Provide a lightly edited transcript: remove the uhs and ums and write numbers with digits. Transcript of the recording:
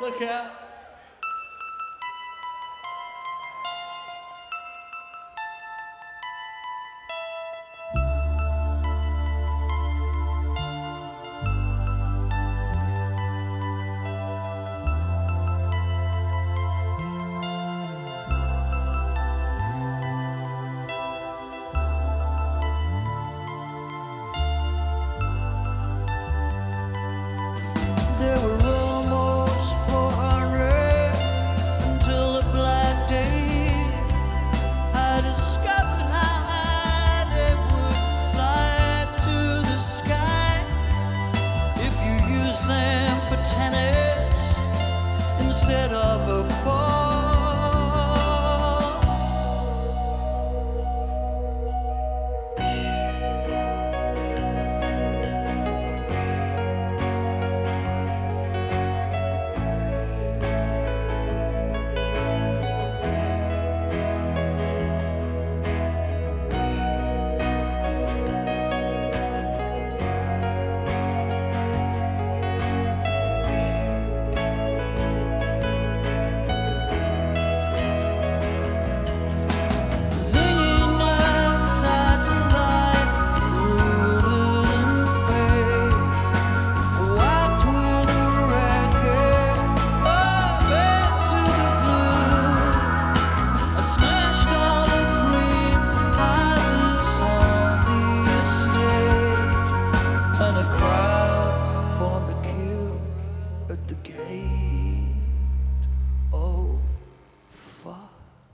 Look out. There were almost 400 until the black day. I discovered how high they would fly to the sky if you use them for tennis instead of